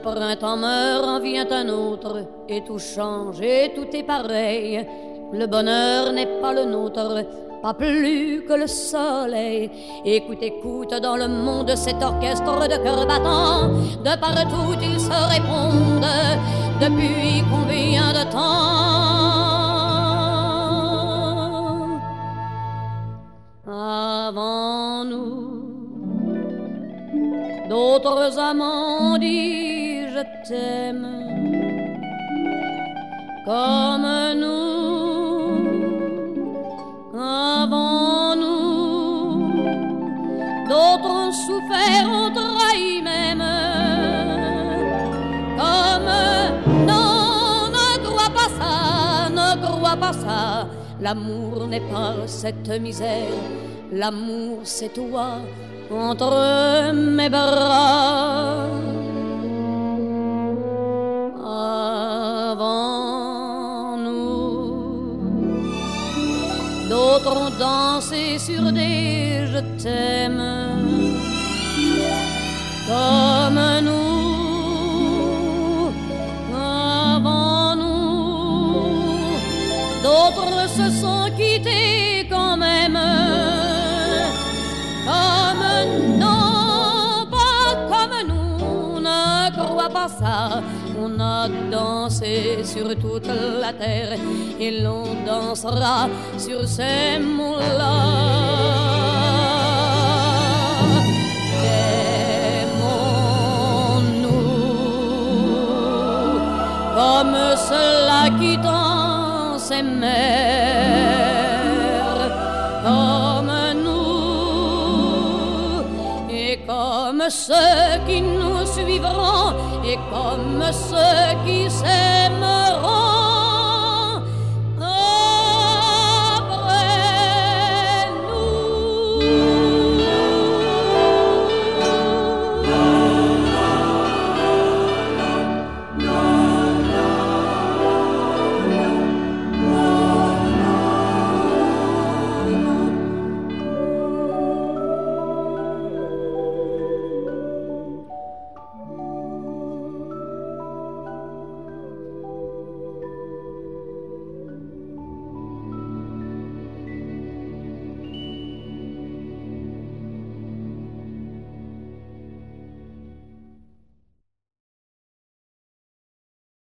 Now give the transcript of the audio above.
printemps meurt, en vient un autre, et tout change, et tout est pareil. Le bonheur n'est pas le nôtre, pas plus que le soleil. Écoute, écoute, dans le monde, cet orchestre de cœurs battants, de partout ils se répondent, depuis combien de temps? Avant nous, d'autres amants disent je t'aime, comme nous, avant nous, d'autres ont souffert, ont trahi même, comme non, ne crois pas ça, ne crois pas ça. L'amour n'est pas cette misère, l'amour c'est toi entre mes bras. Avant nous, d'autres ont dansé sur des je t'aime, comme nous. Avant nous, d'autres se sont quittés quand même, comme non, pas comme nous, ne crois pas ça. On a dansé sur toute la terre et l'on dansera sur ces mots-là. Aimons-nous comme ceux-là qui dansent s'aimèrent, comme nous, et comme ceux qui nous suivront, et comme ceux qui s'aiment.